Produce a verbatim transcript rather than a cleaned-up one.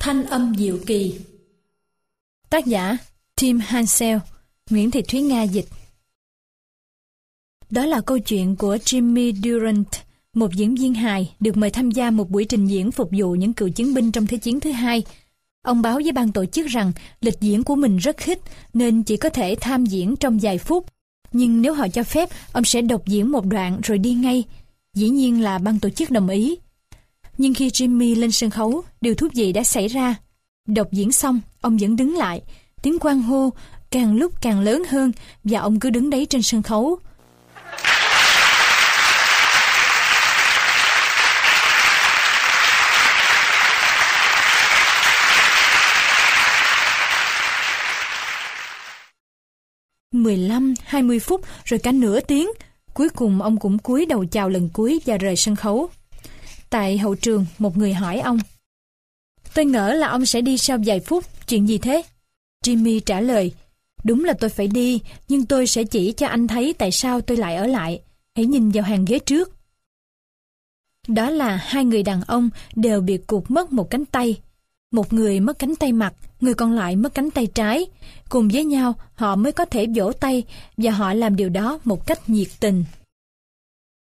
Thanh âm diệu kỳ. Tác giả Tim Hansel, Nguyễn Thị Thúy Nga dịch. Đó là câu chuyện của Jimmy Durant, một diễn viên hài được mời tham gia một buổi trình diễn phục vụ những cựu chiến binh trong Thế chiến thứ hai. Ông báo với ban tổ chức rằng lịch diễn của mình rất khích nên chỉ có thể tham diễn trong vài phút. Nhưng nếu họ cho phép, ông sẽ đọc diễn một đoạn rồi đi ngay. Dĩ nhiên là ban tổ chức đồng ý. Nhưng khi Jimmy lên sân khấu, điều thú vị đã xảy ra. Đọc diễn xong, ông vẫn đứng lại. Tiếng hoan hô càng lúc càng lớn hơn và ông cứ đứng đấy trên sân khấu. mười lăm, hai mươi phút rồi cả nửa tiếng. Cuối cùng ông cũng cúi đầu chào lần cuối và rời sân khấu. Tại hậu trường, một người hỏi ông: "Tôi ngỡ là ông sẽ đi sau vài phút, chuyện gì thế?" Jimmy trả lời: "Đúng là tôi phải đi, nhưng tôi sẽ chỉ cho anh thấy tại sao tôi lại ở lại. Hãy nhìn vào hàng ghế trước." Đó là hai người đàn ông đều bị cụt mất một cánh tay. Một người mất cánh tay mặt, người còn lại mất cánh tay trái. Cùng với nhau, họ mới có thể vỗ tay và họ làm điều đó một cách nhiệt tình.